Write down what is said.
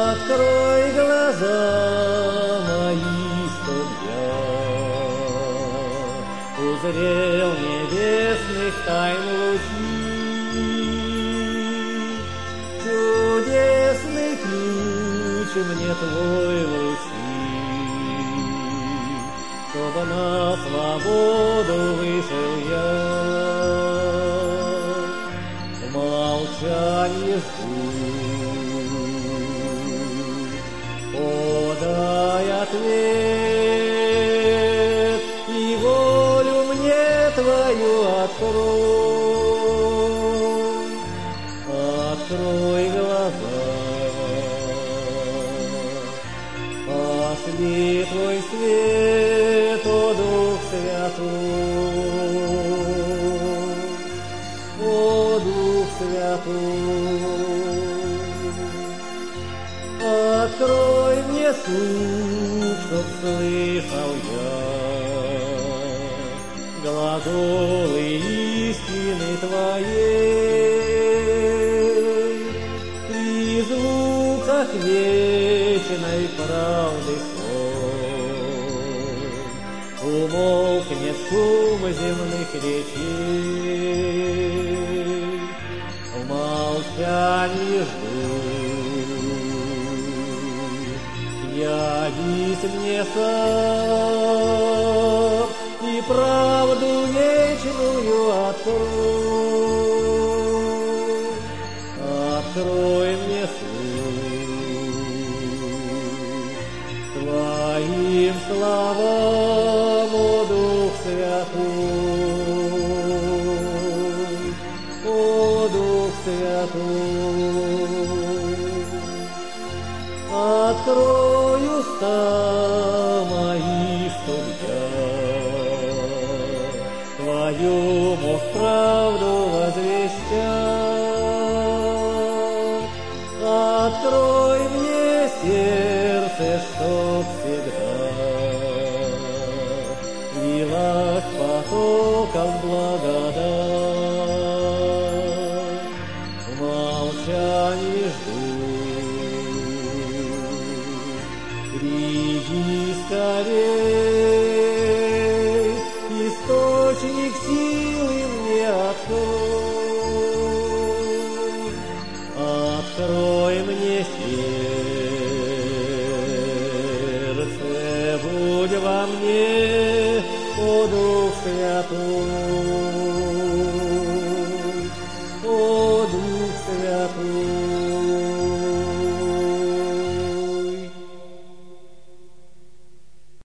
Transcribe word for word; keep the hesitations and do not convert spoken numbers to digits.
Открой глаза мои, чтоб я узрел небесных тайн лучи, чудесный ключ мне твой вручи, чтобы на свободу вышел я. В молчании жду, подай ответ, и волю мне твою открой. Открой глаза, пошли твой свет, о Дух Святой, о Дух Святой. Открой мне слух, чтоб слышал я глаголы истины твоей, при звуках вечной правды слов умолкнет шум земных речей. В молчании жду, явись мне сам, и правду вечную открой. Открой мне слух твоим словам, о Дух Святой, о Дух Святой. Открой уста мои, чтоб я твою мог правду возвещать. Открой мне сердце, чтоб всегда лилась потоком благодать. В молчании жду, приди скорей, источник силы мне открой. Открой мне сердце, будь во мне, о Дух Святой, о Дух Святой.